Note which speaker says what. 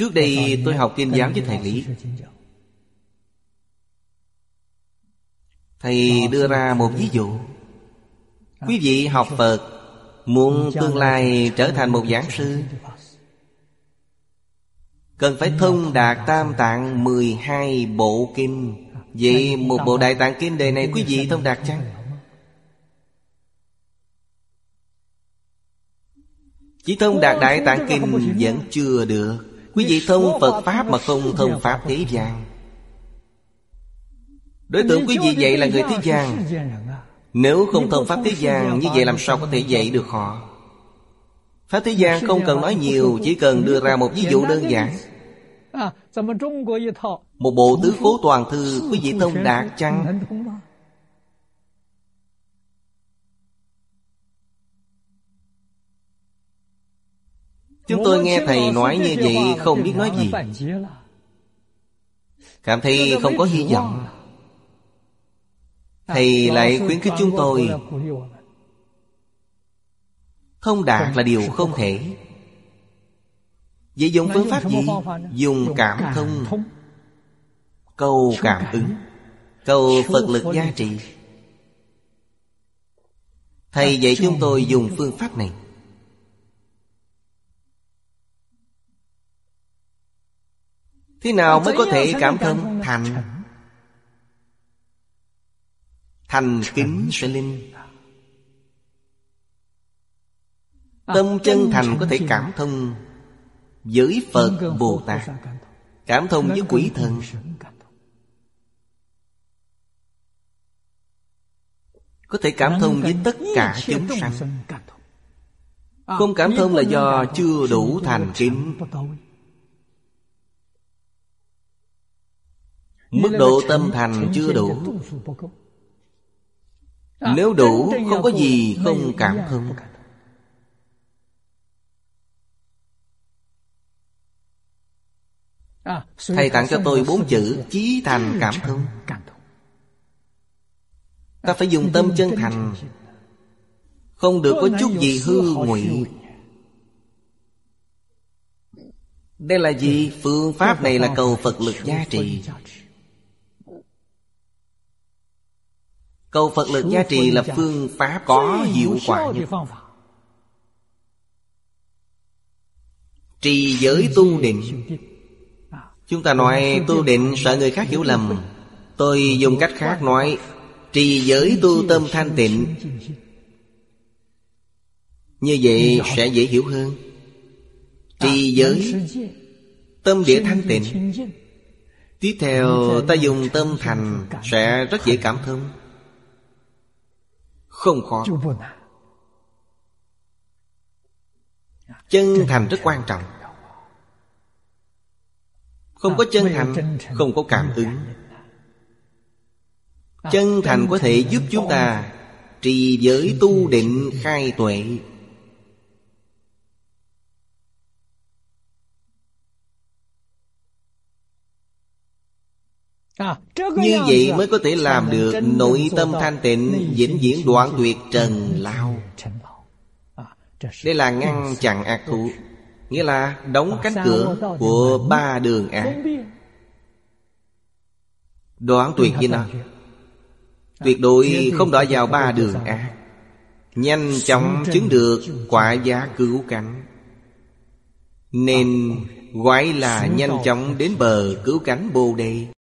Speaker 1: Trước đây tôi học Kinh giáo với thầy Lý. Thầy đưa ra một ví dụ. Quý vị học Phật, muốn tương lai trở thành một giảng sư, cần phải thông đạt Tam Tạng 12 bộ kinh. Vậy một bộ Đại Tạng Kinh đời này quý vị thông đạt chăng? Chỉ thông đạt Đại Tạng Kinh vẫn chưa được. Quý vị thông Phật Pháp mà không thông Pháp thế gian. Đối tượng quý vị dạy là người thế gian. Nếu không thông Pháp thế gian, như vậy làm sao có thể dạy được họ? Pháp thế gian không cần nói nhiều, chỉ cần đưa ra một ví dụ đơn giản. Một bộ Tứ Khố Toàn Thư, quý vị thông đạt chăng? Chúng tôi nghe thầy nói như vậy không biết nói gì, cảm thấy không có hy vọng. Thầy lại khuyến khích chúng tôi, thông đạt là điều không thể. Vậy dùng phương pháp gì? Dùng cảm thông, cầu cảm ứng, cầu Phật lực gia trì. Thầy dạy chúng tôi dùng phương pháp này. Thế nào mới có thể cảm thông? Thành kính sẽ linh. Tâm chân thành có thể cảm thông với Phật Bồ Tát, cảm thông với quỷ thần. Có thể cảm thông với tất cả chúng sanh. Không cảm thông là do chưa đủ thành kính. Mức độ tâm thành chưa đủ. Nếu đủ, không có gì không cảm thông. Thầy tặng cho tôi 4 chữ: chí thành cảm thông. Ta phải dùng tâm chân thành, không được có chút gì hư ngụy. Đây là gì? Phương pháp này là cầu Phật lực gia trì. Cầu Phật lực gia trì là phương pháp có hiệu quả nhất. Trì giới tu định. Chúng ta nói tu định sợ người khác hiểu lầm. Tôi dùng cách khác nói, trì giới tu tâm thanh tịnh. Như vậy sẽ dễ hiểu hơn. Trì giới, tâm địa thanh tịnh. Tiếp theo ta dùng tâm thành sẽ rất dễ cảm thông. Không khó. Chân thành rất quan trọng. Không có chân thành, không có cảm ứng. Chân thành có thể giúp chúng ta trì giới tu định khai tuệ. Như vậy mới có thể làm được nội tâm thanh tịnh, vĩnh viễn đoạn tuyệt trần lao. Đây là ngăn chặn ác thú, nghĩa là đóng cánh cửa của 3 đường ác. Đoạn tuyệt gì nào? Tuyệt đối không đọa vào 3 đường ác. Nhanh chóng chứng được quả giá cứu cánh. Nên gọi là nhanh chóng đến bờ cứu cánh Bồ Đề.